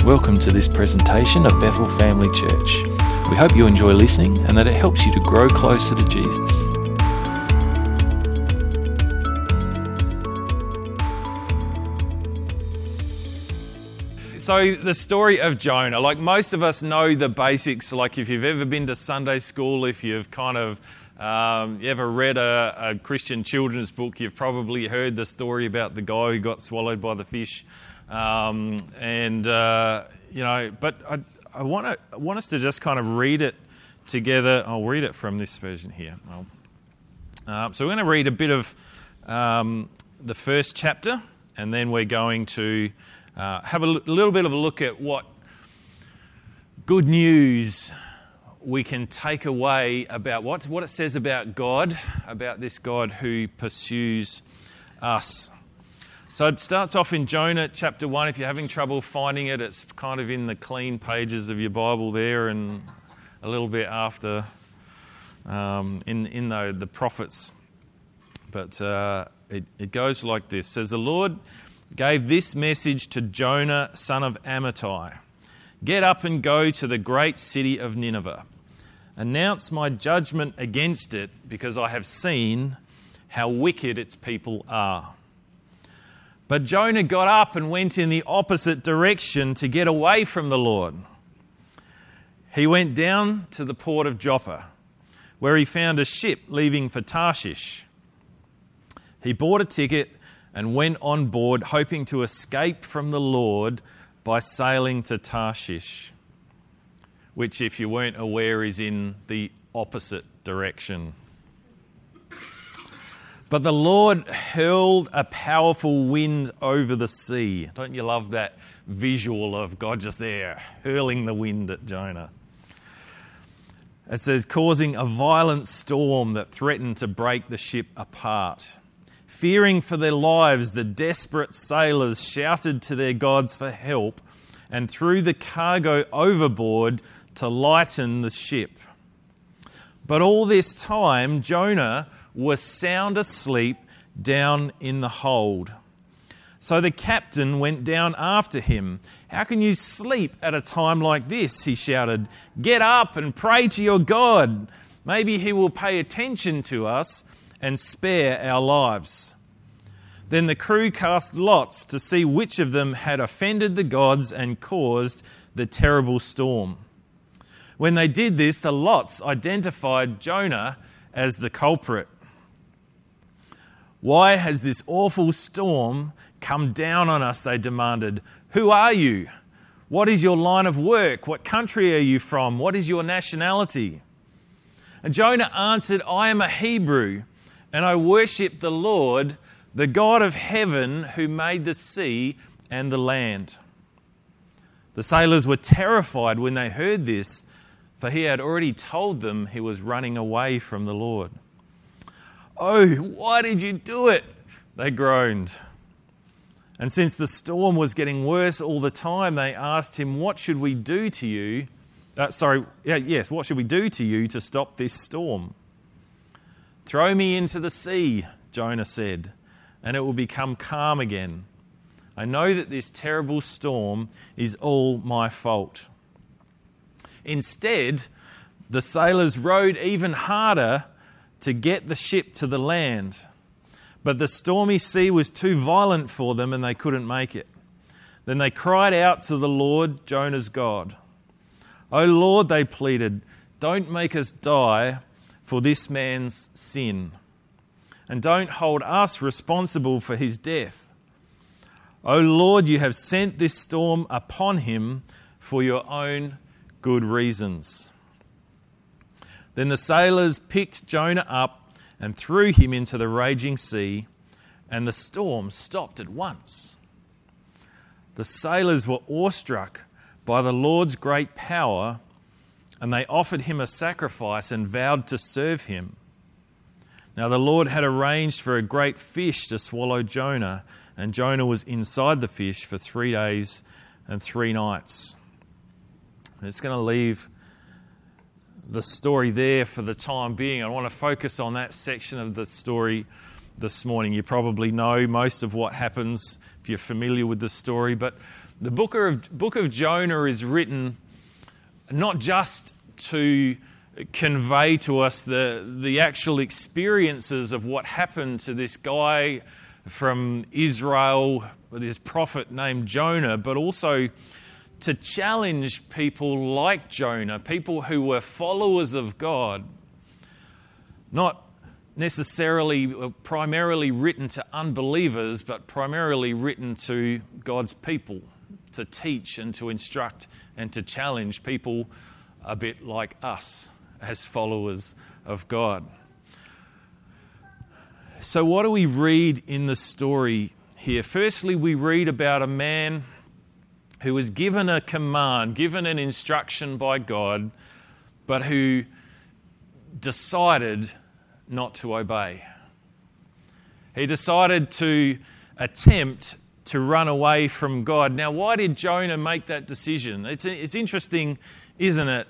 Welcome to this presentation of Bethel Family Church. We hope you enjoy listening and that it helps you to grow closer to Jesus. So the story of Jonah, like most of us know the basics, like if you've ever been to Sunday school, if you've you ever read a Christian children's book, you've probably heard the story about the guy who got swallowed by the fish. But I want us to just kind of read it together. I'll read it from this version here. So we're going to read a bit of the first chapter, and then we're going to have a little bit of a look at what good news we can take away about what it says about God, about this God who pursues us. So it starts off in Jonah chapter 1. If you're having trouble finding it, it's kind of in the clean pages of your Bible there and a little bit after in the prophets. But it goes like this. It says, "The Lord gave this message to Jonah, son of Amittai. Get up and go to the great city of Nineveh. Announce my judgment against it, because I have seen how wicked its people are." But Jonah got up and went in the opposite direction to get away from the Lord. He went down to the port of Joppa, where he found a ship leaving for Tarshish. He bought a ticket and went on board, hoping to escape from the Lord by sailing to Tarshish, which, if you weren't aware, is in the opposite direction. But the Lord hurled a powerful wind over the sea. Don't you love that visual of God just there, hurling the wind at Jonah? It says, causing a violent storm that threatened to break the ship apart. Fearing for their lives, the desperate sailors shouted to their gods for help and threw the cargo overboard to lighten the ship. But all this time, Jonah was sound asleep down in the hold. So the captain went down after him. "How can you sleep at a time like this?" he shouted. "Get up and pray to your God. Maybe he will pay attention to us and spare our lives." Then the crew cast lots to see which of them had offended the gods and caused the terrible storm. When they did this, the lots identified Jonah as the culprit. "Why has this awful storm come down on us?" they demanded. "Who are you? What is your line of work? What country are you from? What is your nationality?" And Jonah answered, "I am a Hebrew, and I worship the Lord, the God of heaven, who made the sea and the land." The sailors were terrified when they heard this, for he had already told them he was running away from the Lord. "Oh, why did you do it?" they groaned. And since the storm was getting worse all the time, they asked him, "What should we do to you? What should we do to you to stop this storm?" "Throw me into the sea," Jonah said, "and it will become calm again. I know that this terrible storm is all my fault." Instead, the sailors rowed even harder to get the ship to the land. But the stormy sea was too violent for them and they couldn't make it. Then they cried out to the Lord, Jonah's God. "O Lord," they pleaded, "don't make us die for this man's sin, and don't hold us responsible for his death. O Lord, you have sent this storm upon him for your own good reasons." Then the sailors picked Jonah up and threw him into the raging sea, and the storm stopped at once. The sailors were awestruck by the Lord's great power, and they offered him a sacrifice and vowed to serve him. Now the Lord had arranged for a great fish to swallow Jonah, and Jonah was inside the fish for 3 days and 3 nights. I'm just going to leave the story there for the time being. I want to focus on that section of the story this morning. You probably know most of what happens if you're familiar with the story, but the book of Jonah is written not just to convey to us the actual experiences of what happened to this guy from Israel, this prophet named Jonah, but also to challenge people like Jonah, people who were followers of God, not necessarily primarily written to unbelievers, but primarily written to God's people, to teach and to instruct and to challenge people a bit like us as followers of God. So what do we read in the story here? Firstly, we read about a man who was given a command, given an instruction by God, but who decided not to obey. He decided to attempt to run away from God. Now, why did Jonah make that decision? It's interesting, isn't it,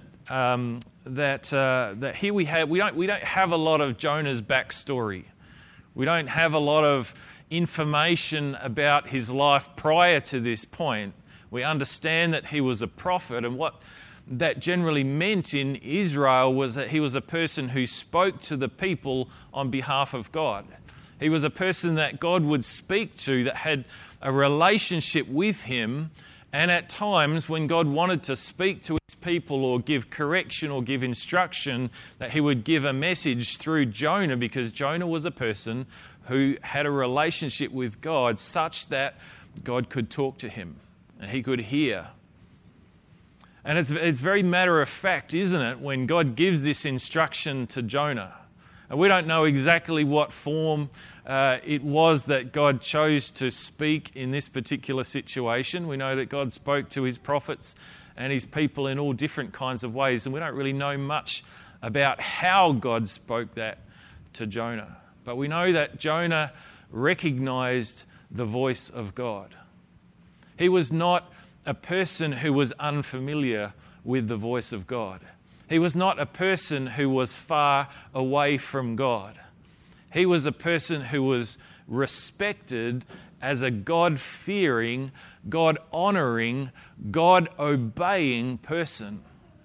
that here we don't have a lot of Jonah's backstory. We don't have a lot of information about his life prior to this point. We understand that he was a prophet, and what that generally meant in Israel was that he was a person who spoke to the people on behalf of God. He was a person that God would speak to, that had a relationship with him, and at times when God wanted to speak to his people or give correction or give instruction, that he would give a message through Jonah, because Jonah was a person who had a relationship with God such that God could talk to him and he could hear. And it's very matter of fact, isn't it, when God gives this instruction to Jonah. And we don't know exactly what form it was that God chose to speak in this particular situation. We know that God spoke to his prophets and his people in all different kinds of ways, and we don't really know much about how God spoke that to Jonah. But we know that Jonah recognized the voice of God. He was not a person who was unfamiliar with the voice of God. He was not a person who was far away from God. He was a person who was respected as a God-fearing, God-honoring, God-obeying person.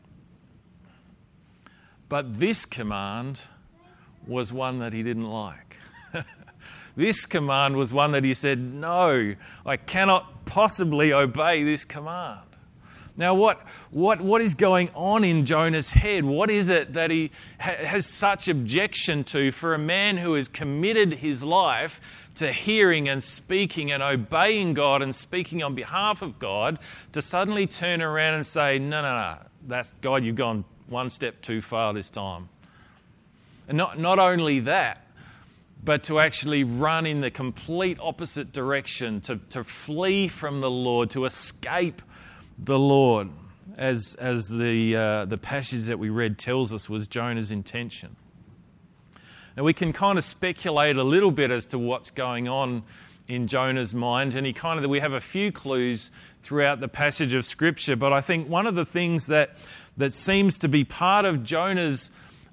But this command was one that he didn't like. This command was one that he said, no, I cannot possibly obey this command. Now, what is going on in Jonah's head? What is it that he has such objection to for a man who has committed his life to hearing and speaking and obeying God and speaking on behalf of God, to suddenly turn around and say, no, that's God, you've gone one step too far this time. And not only that, but to actually run in the complete opposite direction, to flee from the Lord, to escape the Lord, as the passage that we read tells us was Jonah's intention. Now we can kind of speculate a little bit as to what's going on in Jonah's mind, and we have a few clues throughout the passage of Scripture, but I think one of the things that seems to be part of Jonah's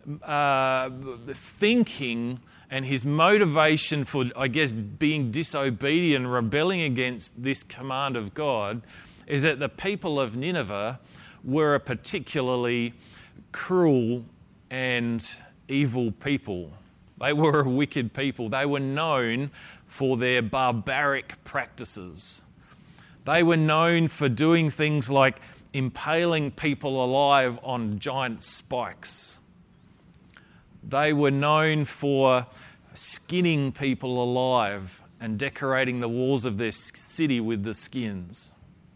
thinking and his motivation for, I guess, being disobedient, rebelling against this command of God, is that the people of Nineveh were a particularly cruel and evil people. They were a wicked people. They were known for their barbaric practices. They were known for doing things like impaling people alive on giant spikes. They were known for skinning people alive and decorating the walls of their city with the skins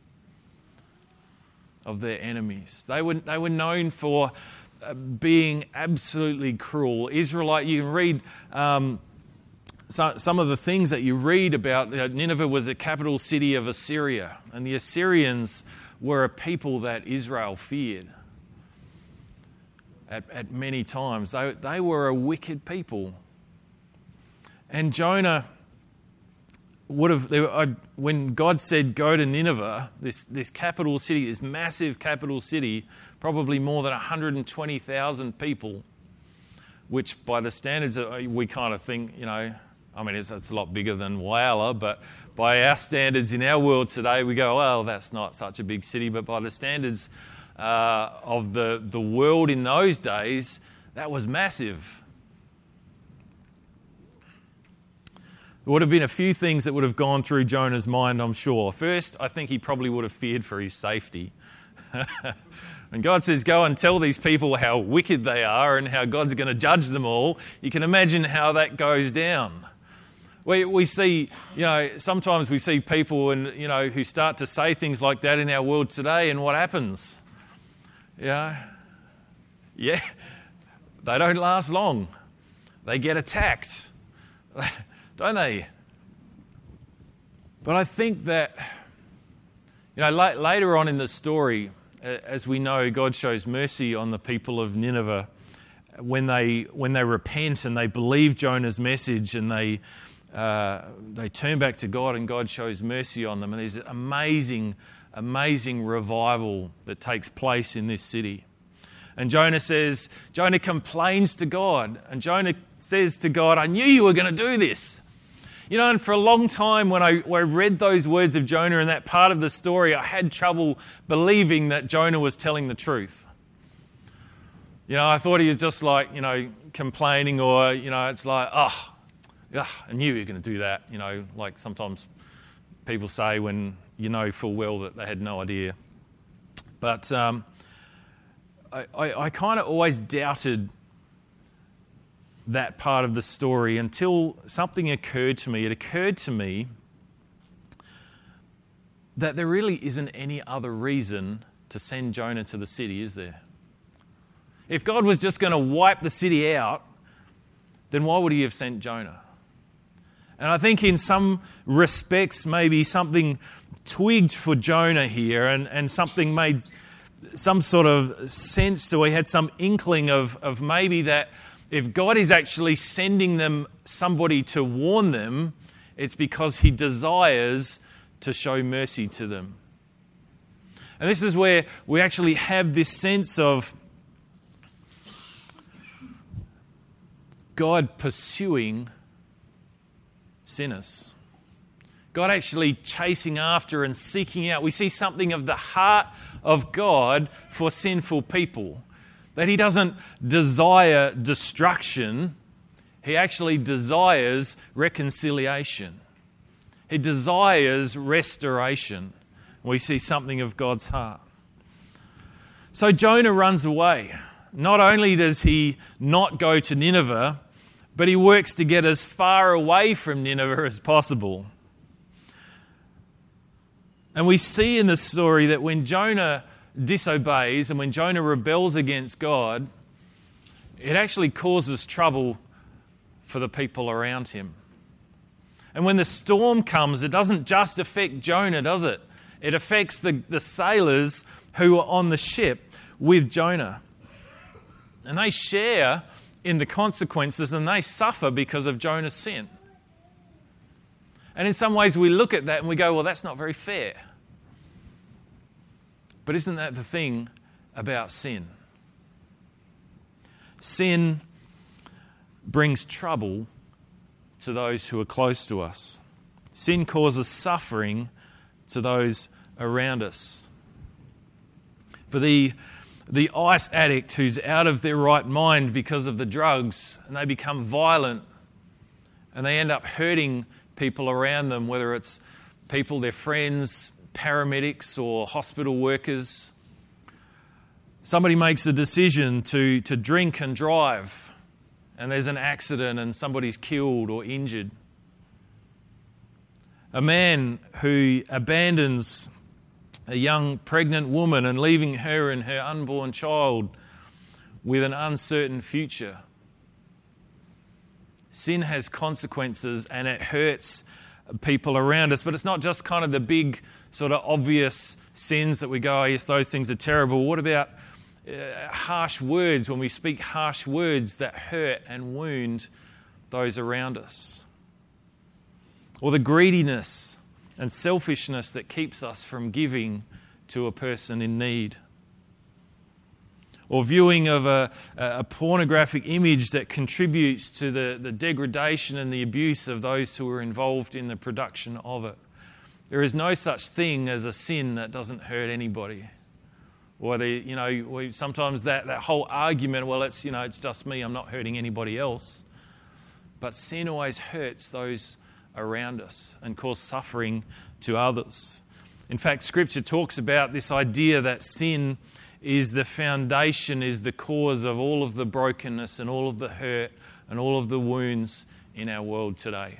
of their enemies. They were known for being absolutely cruel. Israelite, you can read some of the things that you read about. Nineveh was the capital city of Assyria, and the Assyrians were a people that Israel feared at many times. They were a wicked people. And Jonah when God said go to Nineveh, this capital city, this massive capital city, probably more than 120,000 people, which by the standards we kind of think, I mean, it's a lot bigger than Whyalla, but by our standards in our world today, we go, well, that's not such a big city. But by the standards of the world in those days, that was massive. There would have been a few things that would have gone through Jonah's mind, I'm sure. First, I think he probably would have feared for his safety. And God says, go and tell these people how wicked they are and how God's going to judge them all. You can imagine how that goes down. We see, sometimes we see people who start to say things like that in our world today, and what happens? Yeah, they don't last long. They get attacked, don't they? But I think that, later on in the story, as we know, God shows mercy on the people of Nineveh when they repent and they believe Jonah's message and they turn back to God, and God shows mercy on them. And there's amazing revival that takes place in this city. And Jonah complains to God, and Jonah says to God, I knew you were going to do this. And for a long time when I read those words of Jonah in that part of the story, I had trouble believing that Jonah was telling the truth. I thought he was just complaining, or, it's like, I knew you were going to do that. Like sometimes people say when you know full well that they had no idea. But I kind of always doubted that part of the story until something occurred to me. It occurred to me that there really isn't any other reason to send Jonah to the city, is there? If God was just going to wipe the city out, then why would he have sent Jonah? And I think in some respects, maybe something twigged for Jonah here, and something made some sort of sense to, he had some inkling of maybe that if God is actually sending them somebody to warn them, it's because he desires to show mercy to them. And this is where we actually have this sense of God pursuing sinners. God actually chasing after and seeking out. We see something of the heart of God for sinful people. That he doesn't desire destruction, he actually desires reconciliation. He desires restoration. We see something of God's heart. So Jonah runs away. Not only does he not go to Nineveh, but he works to get as far away from Nineveh as possible. And we see in the story that when Jonah disobeys and when Jonah rebels against God, it actually causes trouble for the people around him. And when the storm comes, it doesn't just affect Jonah, does it? It affects the sailors who are on the ship with Jonah. And they share in the consequences, and they suffer because of Jonah's sin. And in some ways we look at that and we go, well, that's not very fair. But isn't that the thing about sin? Sin brings trouble to those who are close to us. Sin causes suffering to those around us. For the ice addict who's out of their right mind because of the drugs, and they become violent and they end up hurting people around them, whether it's people, their friends, paramedics or hospital workers. Somebody makes a decision to drink and drive, and there's an accident and somebody's killed or injured. A man who abandons a young pregnant woman and leaving her and her unborn child with an uncertain future. Sin has consequences and it hurts people around us, but it's not just kind of the big sort of obvious sins that we go, oh yes, those things are terrible. What about harsh words, when we speak harsh words that hurt and wound those around us? Or the greediness and selfishness that keeps us from giving to a person in need. or viewing of a pornographic image that contributes to the degradation and the abuse of those who are involved in the production of it. There is no such thing as a sin that doesn't hurt anybody. Or sometimes that whole argument, well, it's just me, I'm not hurting anybody else. But sin always hurts those around us and causes suffering to others. In fact, Scripture talks about this idea that sin is the foundation, is the cause of all of the brokenness and all of the hurt and all of the wounds in our world today.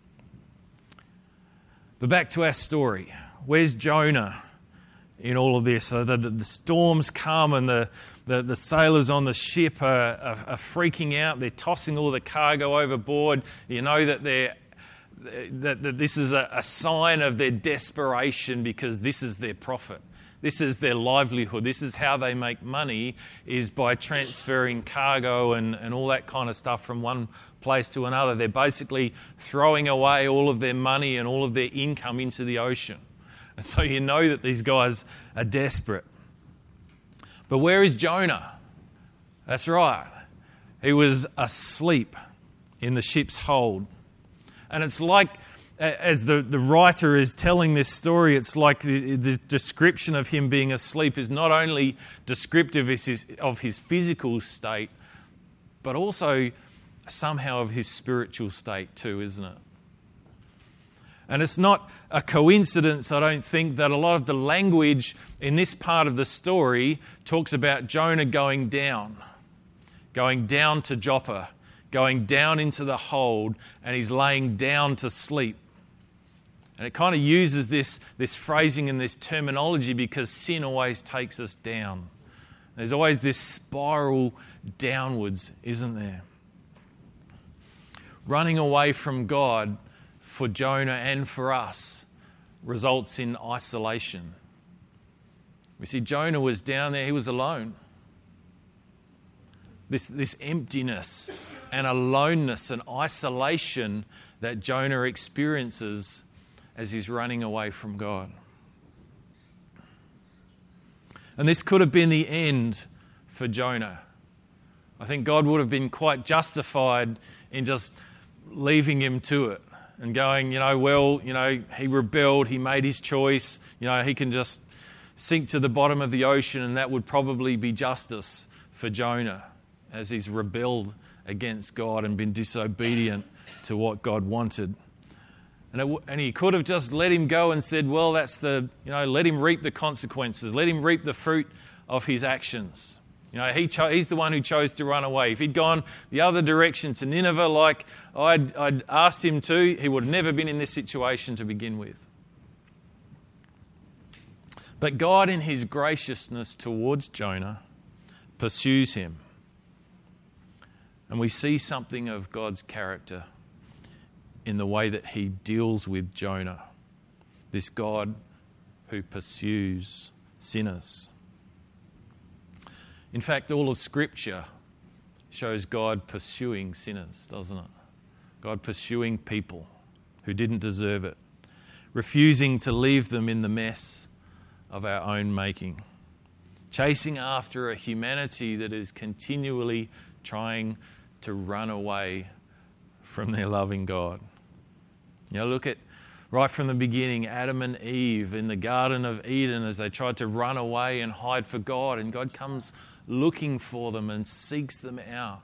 But back to our story. Where's Jonah in all of this? The storms come and the sailors on the ship are freaking out. They're tossing all the cargo overboard. You know that that this is a sign of their desperation, because this is their profit. This is their livelihood. This is how they make money, is by transferring cargo and all that kind of stuff from one place to another. They're basically throwing away all of their money and all of their income into the ocean. And so you know that these guys are desperate. But where is Jonah? That's right. He was asleep in the ship's hold. And it's like, as the writer is telling this story, it's like the description of him being asleep is not only descriptive of his physical state, but also somehow of his spiritual state too, isn't it? And it's not a coincidence, I don't think, that a lot of the language in this part of the story talks about Jonah going down to Joppa, going down into the hold, and he's laying down to sleep. And it kind of uses this phrasing and this terminology because sin always takes us down. There's always this spiral downwards, isn't there? Running away from God for Jonah and for us results in isolation. We see Jonah was down there, he was alone. This emptiness and aloneness and isolation that Jonah experiences as he's running away from God. And this could have been the end for Jonah. I think God would have been quite justified in just leaving him to it and going, he rebelled, he made his choice, he can just sink to the bottom of the ocean, and that would probably be justice for Jonah as he's rebelled against God and been disobedient to what God wanted. And he could have just let him go and said, well, that's let him reap the consequences, let him reap the fruit of his actions. He's the one who chose to run away. If he'd gone the other direction to Nineveh like I'd asked him to, he would have never been in this situation to begin with. But God, in his graciousness towards Jonah, pursues him. And we see something of God's character in the way that he deals with Jonah, this God who pursues sinners. In fact, all of Scripture shows God pursuing sinners, doesn't it? God pursuing people who didn't deserve it, refusing to leave them in the mess of our own making, chasing after a humanity that is continually trying to run away from their loving God. Look at right from the beginning, Adam and Eve in the Garden of Eden as they tried to run away and hide for God, and God comes looking for them and seeks them out.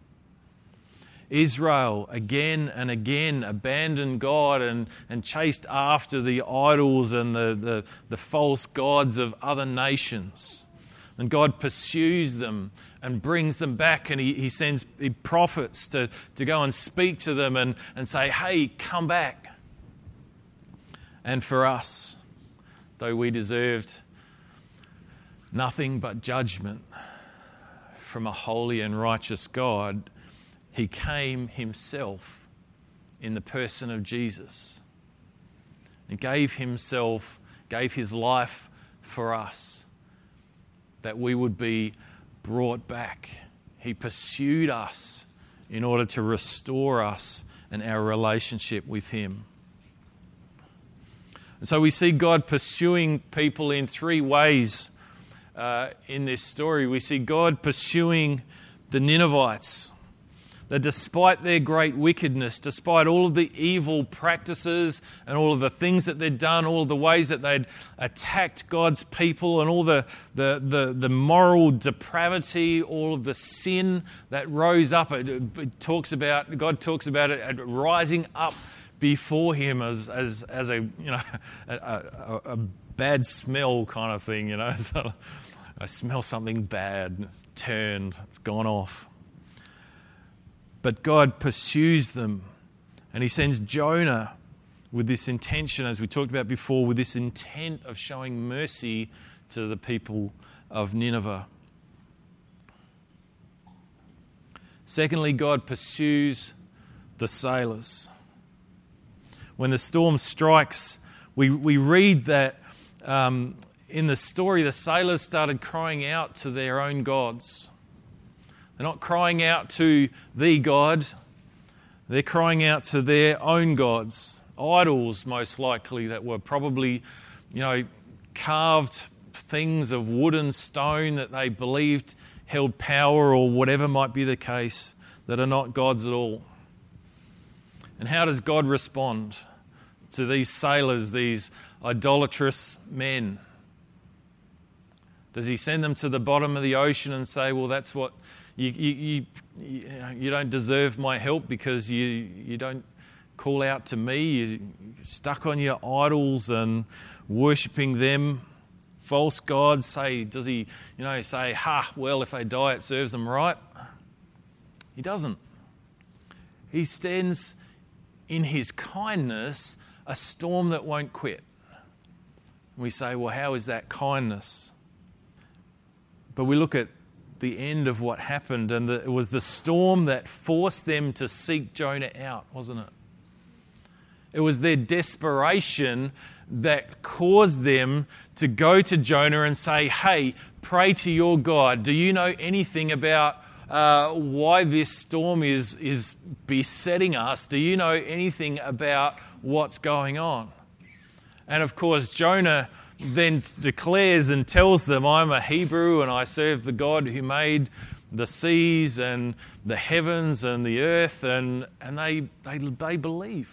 Israel again and again abandoned God and chased after the idols and the false gods of other nations. And God pursues them and brings them back, and he sends prophets to go and speak to them and say, hey, come back. And for us, though we deserved nothing but judgment from a holy and righteous God, he came himself in the person of Jesus and gave his life for us, that we would be brought back. He pursued us in order to restore us and our relationship with him. And so we see God pursuing people in three ways in this story. We see God pursuing the Ninevites, that despite their great wickedness, despite all of the evil practices and all of the things that they'd done, all of the ways that they'd attacked God's people and all the moral depravity, all of the sin that rose up, God talks about it rising up before him as a a bad smell kind of thing, So I smell something bad, and it's turned, it's gone off. But God pursues them, and he sends Jonah with this intention, as we talked about before, with this intent of showing mercy to the people of Nineveh. Secondly, God pursues the sailors. When the storm strikes, we read that in the story, the sailors started crying out to their own gods. They're not crying out to the God. They're crying out to their own gods, idols most likely, that were probably, carved things of wood and stone that they believed held power, or whatever might be the case, that are not gods at all. And how does God respond to these sailors, these idolatrous men? Does he send them to the bottom of the ocean and say, well, that's what you don't deserve my help because you don't call out to me, you're stuck on your idols and worshipping them, false gods? Does he say, well, if they die it serves them right? He doesn't. He stands in his kindness a storm that won't quit. We say, well, how is that kindness? But we look at the end of what happened, and it was the storm that forced them to seek Jonah out, wasn't it? It was their desperation that caused them to go to Jonah and say, hey, pray to your God. Do you know anything about why this storm is besetting us? Do you know anything about what's going on? And of course, Jonah then declares and tells them, I'm a Hebrew and I serve the God who made the seas and the heavens and the earth, and they believe.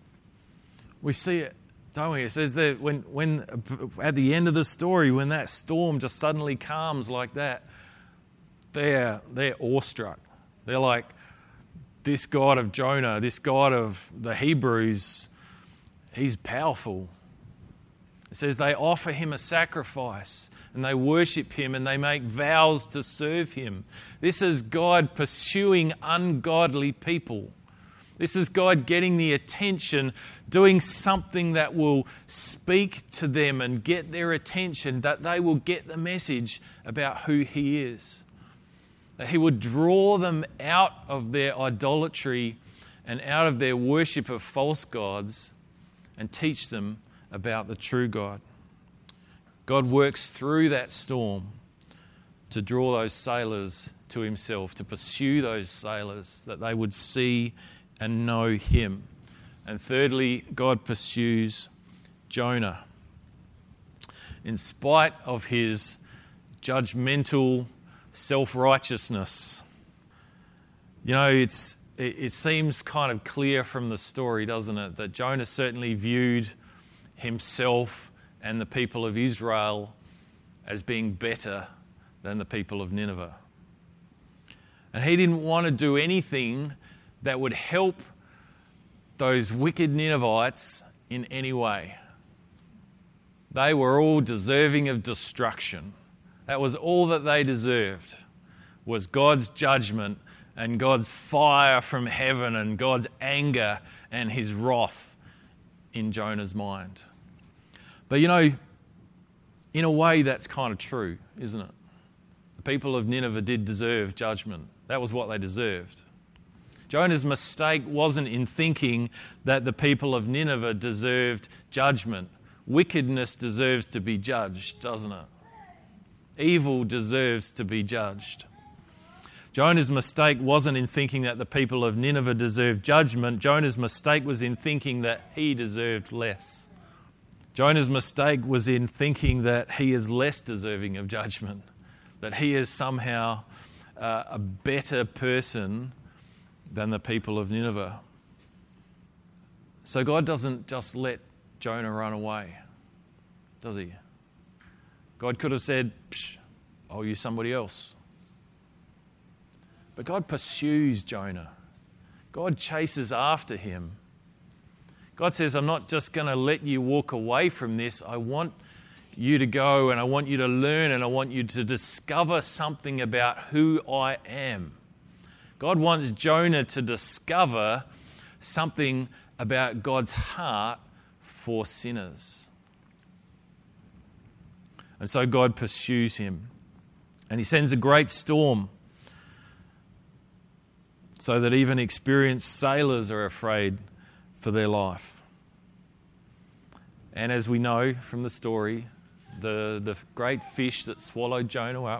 We see it, don't we? It says that when at the end of the story, when that storm just suddenly calms like that, they're awestruck. They're like, this God of Jonah, this God of the Hebrews, he's powerful. It says they offer him a sacrifice and they worship him and they make vows to serve him. This is God pursuing ungodly people. This is God getting the attention, doing something that will speak to them and get their attention, that they will get the message about who he is. That he would draw them out of their idolatry and out of their worship of false gods and teach them about the true God. God works through that storm to draw those sailors to himself, to pursue those sailors, that they would see and know him. And thirdly, God pursues Jonah. In spite of his judgmental self-righteousness. It seems kind of clear from the story, doesn't it, that Jonah certainly viewed himself and the people of Israel as being better than the people of Nineveh. And he didn't want to do anything that would help those wicked Ninevites in any way. They were all deserving of destruction. That was all that they deserved, was God's judgment and God's fire from heaven and God's anger and his wrath in Jonah's mind. But in a way that's kind of true, isn't it? The people of Nineveh did deserve judgment. That was what they deserved. Jonah's mistake wasn't in thinking that the people of Nineveh deserved judgment. Wickedness deserves to be judged, doesn't it? Evil deserves to be judged. Jonah's mistake wasn't in thinking that the people of Nineveh deserved judgment. Jonah's mistake was in thinking that he deserved less Jonah's mistake was in thinking that he is less deserving of judgment, that he is somehow a better person than the people of Nineveh. So God doesn't just let Jonah run away, does he? God could have said, I'll use somebody else. But God pursues Jonah. God chases after him. God says, I'm not just going to let you walk away from this. I want you to go and I want you to learn and I want you to discover something about who I am. God wants Jonah to discover something about God's heart for sinners. And so God pursues him. And he sends a great storm so that even experienced sailors are afraid for their life. And as we know from the story, the great fish that swallowed Jonah up,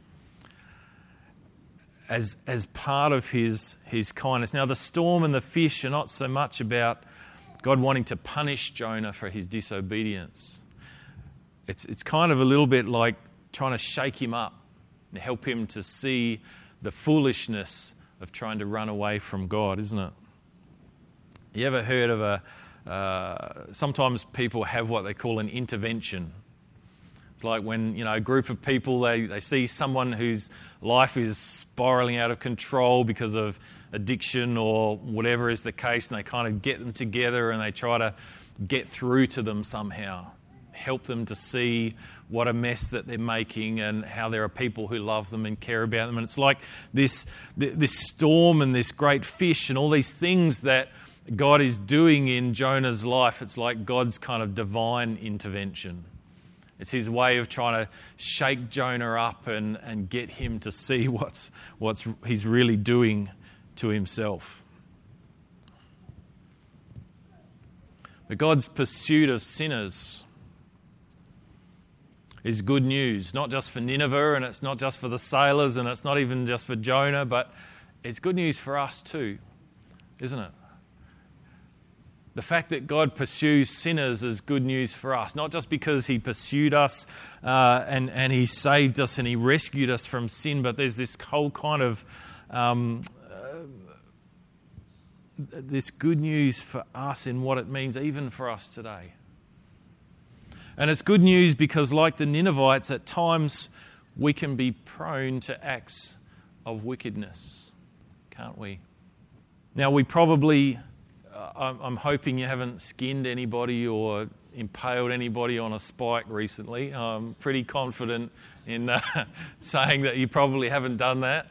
as part of his kindness. Now the storm and the fish are not so much about God wanting to punish Jonah for his disobedience. It's kind of a little bit like trying to shake him up and help him to see the foolishness of trying to run away from God, isn't it? You ever heard of sometimes people have what they call an intervention. It's like when, a group of people, they see someone whose life is spiraling out of control because of addiction or whatever is the case, and they kind of get them together and they try to get through to them somehow, help them to see what a mess that they're making and how there are people who love them and care about them. And it's like this storm and this great fish and all these things that God is doing in Jonah's life. It's like God's kind of divine intervention. It's his way of trying to shake Jonah up and get him to see what's he's really doing to himself. But God's pursuit of sinners is good news, not just for Nineveh, and it's not just for the sailors, and it's not even just for Jonah, but it's good news for us too, isn't it? The fact that God pursues sinners is good news for us, not just because he pursued us and he saved us and he rescued us from sin, but there's this whole kind of this good news for us in what it means even for us today. And it's good news because, like the Ninevites, at times we can be prone to acts of wickedness, can't we? Now, we probably, I'm hoping you haven't skinned anybody or impaled anybody on a spike recently. I'm pretty confident in saying that you probably haven't done that.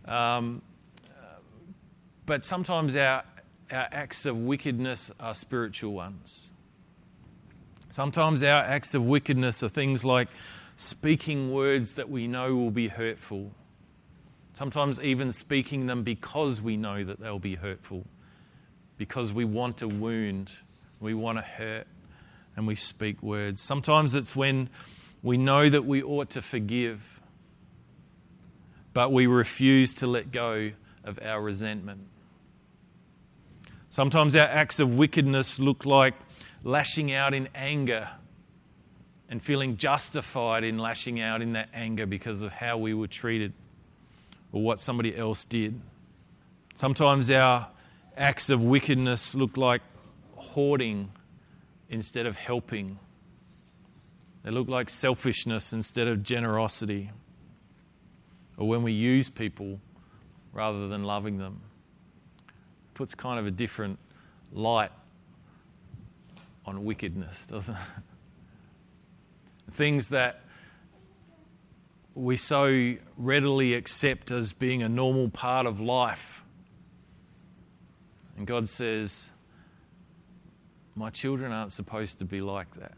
But sometimes our acts of wickedness are spiritual ones. Sometimes our acts of wickedness are things like speaking words that we know will be hurtful. Sometimes even speaking them because we know that they'll be hurtful. Because we want to wound, we want to hurt, and we speak words. Sometimes it's when we know that we ought to forgive, but we refuse to let go of our resentment. Sometimes our acts of wickedness look like lashing out in anger and feeling justified in lashing out in that anger because of how we were treated or what somebody else did. Sometimes our acts of wickedness look like hoarding instead of helping. They look like selfishness instead of generosity. Or when we use people rather than loving them. It puts kind of a different light on wickedness, doesn't it? Things that we so readily accept as being a normal part of life. And God says, my children aren't supposed to be like that.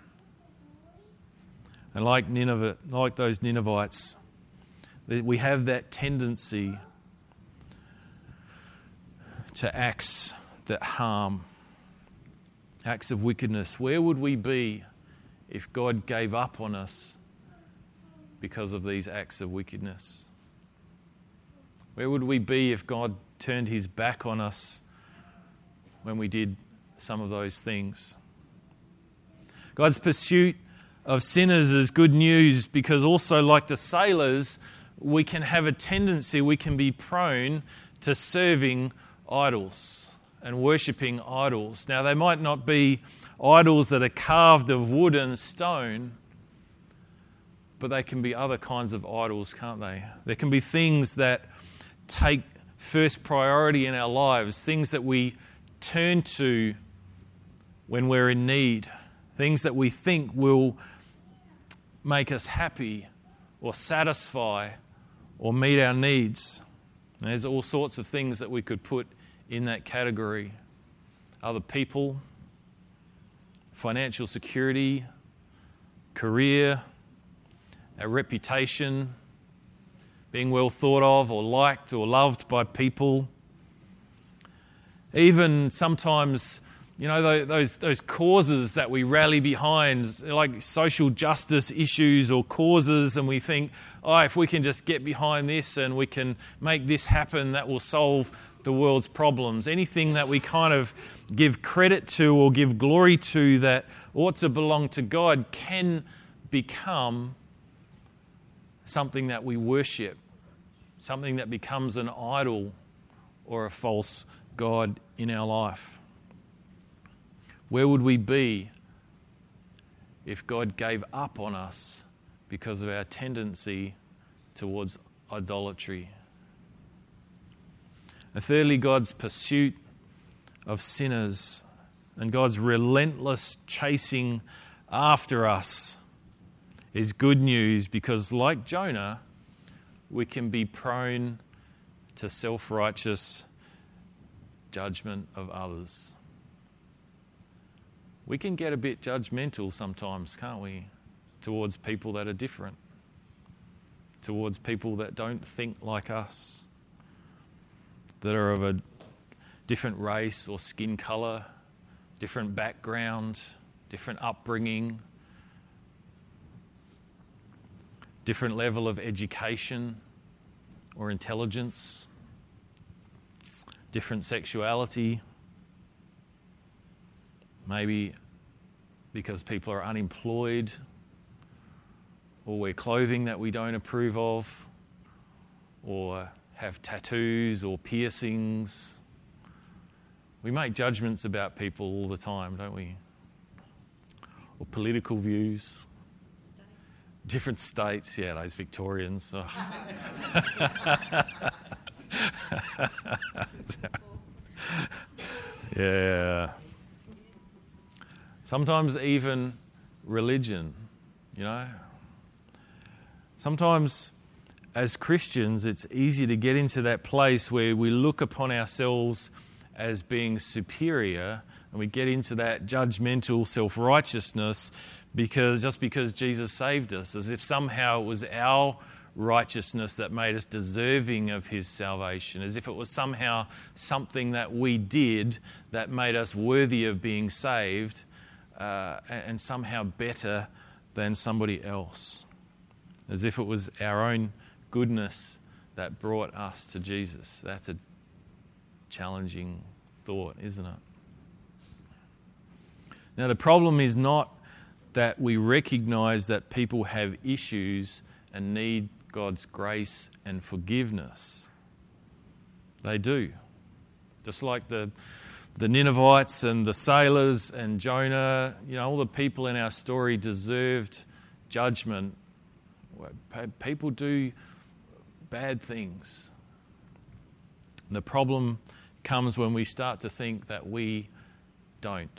And like Nineveh, like those Ninevites, we have that tendency to acts that harm, acts of wickedness. Where would we be if God gave up on us because of these acts of wickedness? Where would we be if God turned his back on us when we did some of those things? God's pursuit of sinners is good news because also, like the sailors, we can have a tendency, we can be prone to serving idols and worshipping idols. Now, they might not be idols that are carved of wood and stone, but they can be other kinds of idols, can't they? There can be things that take first priority in our lives, things that we turn to when we're in need, things that we think will make us happy or satisfy or meet our needs. And there's all sorts of things that we could put in that category. Other people, financial security, career, our reputation, being well thought of or liked or loved by people. Even sometimes, those causes that we rally behind, like social justice issues or causes, and we think, if we can just get behind this and we can make this happen, that will solve the world's problems. Anything that we kind of give credit to or give glory to that ought to belong to God can become something that we worship, something that becomes an idol or a false god in our life. Where would we be if God gave up on us because of our tendency towards idolatry? And thirdly, God's pursuit of sinners and God's relentless chasing after us is good news because, like Jonah, we can be prone to self-righteous judgment of others. We can get a bit judgmental sometimes, can't we, towards people that are different, towards people that don't think like us, that are of a different race or skin colour, different background, different upbringing, different level of education or intelligence, different sexuality, maybe because people are unemployed or wear clothing that we don't approve of or have tattoos or piercings. We make judgments about people all the time, don't we? Or political views. Different states, yeah, those Victorians. Oh. Yeah. Sometimes even religion, Sometimes as Christians, it's easy to get into that place where we look upon ourselves as being superior and we get into that judgmental self-righteousness because Jesus saved us, as if somehow it was our righteousness that made us deserving of his salvation, as if it was somehow something that we did that made us worthy of being saved and somehow better than somebody else, as if it was our own goodness that brought us to Jesus. That's a challenging thought, isn't it? Now, the problem is not that we recognise that people have issues and need God's grace and forgiveness. They do. Just like the Ninevites and the sailors and Jonah, all the people in our story deserved judgment. People do bad things. And the problem comes when we start to think that we don't.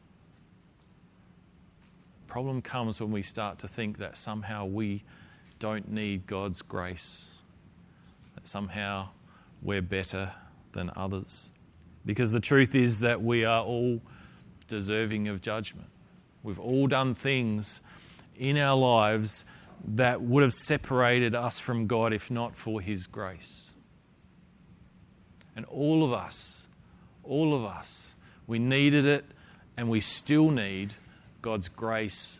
The problem comes when we start to think that somehow we don't need God's grace, that somehow we're better than others. Because the truth is that we are all deserving of judgment. We've all done things in our lives that would have separated us from God if not for his grace. And all of us, we needed it and we still need God's grace.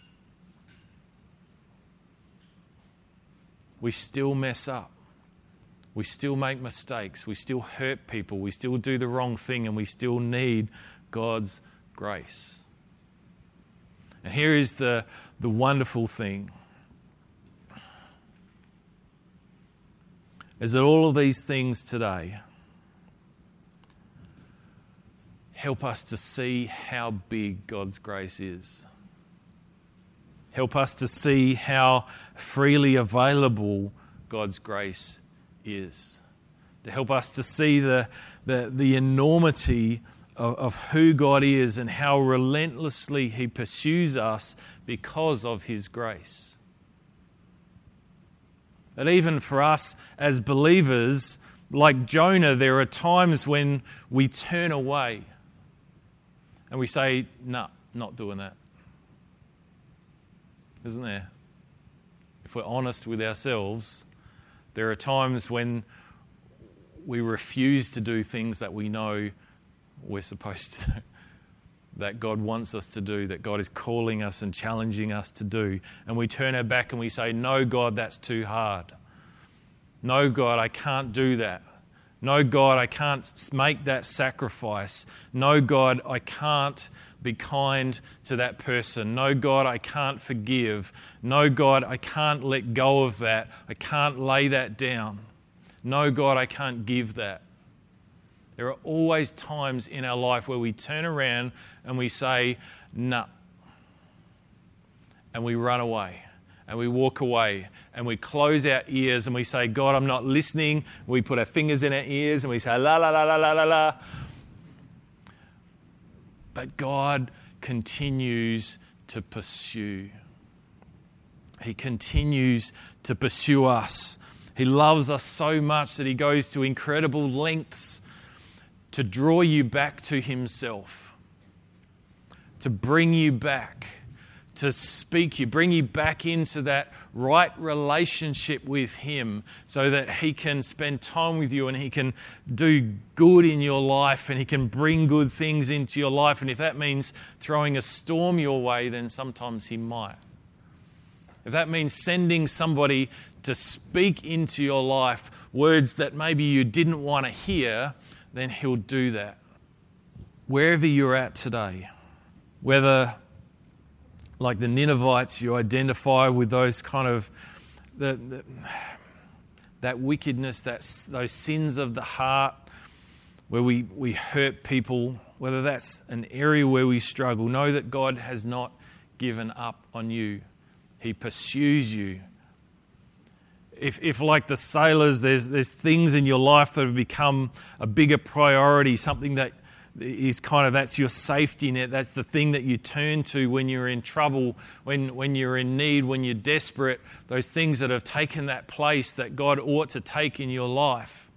We still mess up. We still make mistakes. We still hurt people. We still do the wrong thing and we still need God's grace. And here is the wonderful thing, is that all of these things today help us to see how big God's grace is. Help us to see how freely available God's grace is. To help us to see the enormity of who God is and how relentlessly He pursues us because of His grace. That even for us as believers, like Jonah, there are times when we turn away and we say, "No, not doing that." Isn't there? If we're honest with ourselves, there are times when we refuse to do things that we know we're supposed to do, that God wants us to do, that God is calling us and challenging us to do. And we turn our back and we say, "No, God, that's too hard. No, God, I can't do that. No, God, I can't make that sacrifice. No, God, I can't be kind to that person. No, God, I can't forgive. No, God, I can't let go of that. I can't lay that down. No, God, I can't give that." There are always times in our life where we turn around and we say, "No." And we run away and we walk away and we close our ears and we say, "God, I'm not listening." We put our fingers in our ears and we say, "La, la, la, la, la, la, la." But God continues to pursue. He continues to pursue us. He loves us so much that He goes to incredible lengths to draw you back to Himself, to bring you back, to speak you, bring you back into that right relationship with Him so that He can spend time with you and He can do good in your life and He can bring good things into your life. And if that means throwing a storm your way, then sometimes He might. If that means sending somebody to speak into your life words that maybe you didn't want to hear, then He'll do that. Wherever you're at today, whether like the Ninevites, you identify with those kind of that wickedness, those sins of the heart, where we hurt people, whether that's an area where we struggle, know that God has not given up on you. He pursues you. If like the sailors, there's things in your life that have become a bigger priority, something that is that's your safety net. That's the thing that you turn to when you're in trouble, when you're in need, when you're desperate. Those things that have taken that place that God ought to take in your life.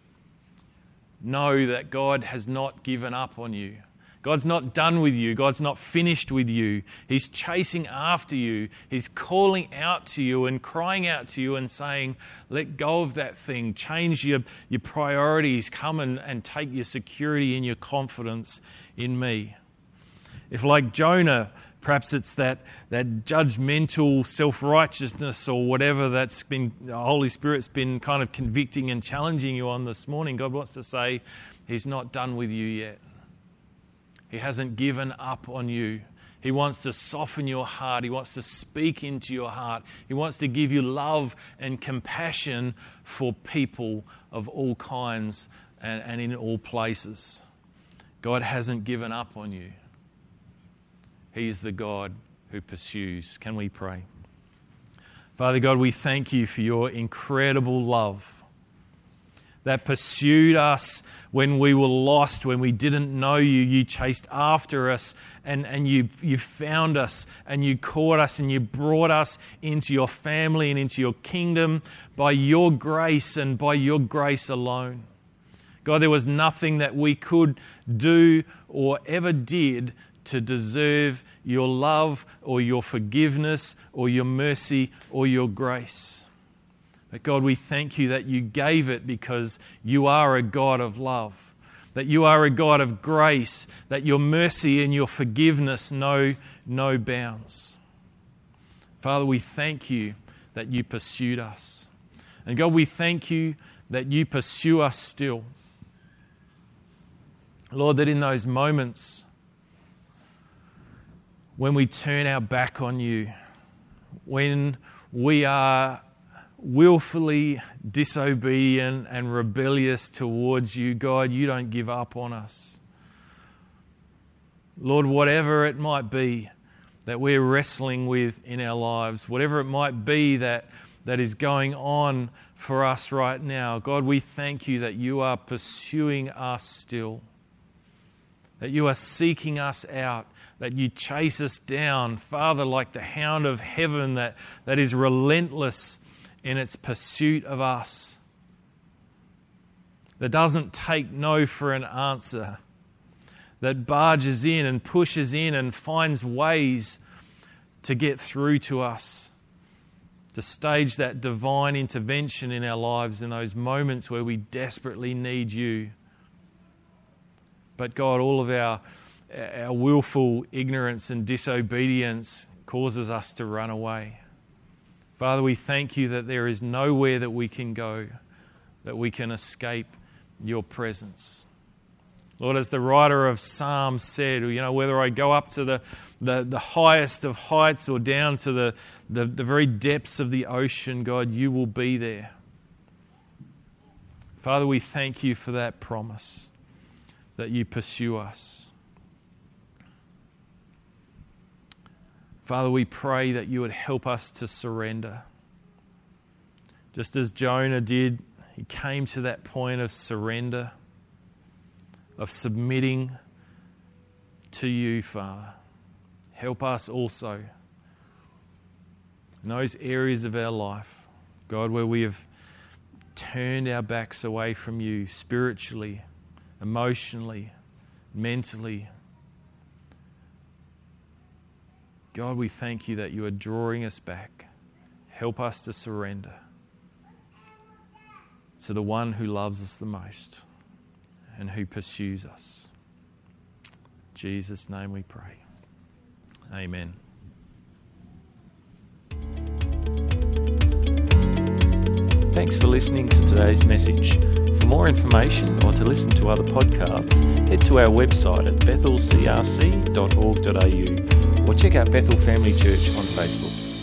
Know that God has not given up on you. God's not done with you. God's not finished with you. He's chasing after you. He's calling out to you and crying out to you and saying, "Let go of that thing. Change your priorities. Come and take your security and your confidence in me." If like Jonah, perhaps it's that judgmental self-righteousness or whatever that's been, the Holy Spirit's been kind of convicting and challenging you on this morning, God wants to say, He's not done with you yet. He hasn't given up on you. He wants to soften your heart. He wants to speak into your heart. He wants to give you love and compassion for people of all kinds and in all places. God hasn't given up on you. He's the God who pursues. Can we pray? Father God, we thank you for your incredible love that pursued us when we were lost, when we didn't know you. You chased after us and you found us and you caught us and you brought us into your family and into your kingdom by your grace and by your grace alone. God, there was nothing that we could do or ever did to deserve your love or your forgiveness or your mercy or your grace. But God, we thank you that you gave it because you are a God of love, that you are a God of grace, that your mercy and your forgiveness know no bounds. Father, we thank you that you pursued us. And God, we thank you that you pursue us still. Lord, that in those moments when we turn our back on you, when we are willfully disobedient and rebellious towards you, God, you don't give up on us. Lord, whatever it might be that we're wrestling with in our lives, whatever it might be that is going on for us right now, God, we thank you that you are pursuing us still, that you are seeking us out, that you chase us down, Father, like the hound of heaven that is relentless in its pursuit of us, that doesn't take no for an answer, that barges in and pushes in and finds ways to get through to us, to stage that divine intervention in our lives in those moments where we desperately need you. But God, all of our willful ignorance and disobedience causes us to run away. Father, we thank you that there is nowhere that we can go, that we can escape your presence. Lord, as the writer of Psalms said, whether I go up to the highest of heights or down to the very depths of the ocean, God, you will be there. Father, we thank you for that promise, that you pursue us. Father, we pray that you would help us to surrender. Just as Jonah did, he came to that point of surrender, of submitting to you, Father. Help us also in those areas of our life, God, where we have turned our backs away from you spiritually, emotionally, mentally. God, we thank you that you are drawing us back. Help us to surrender to the one who loves us the most and who pursues us. In Jesus' name we pray. Amen. Thanks for listening to today's message. For more information or to listen to other podcasts, head to our website at bethelcrc.org.au or check out Bethel Family Church on Facebook.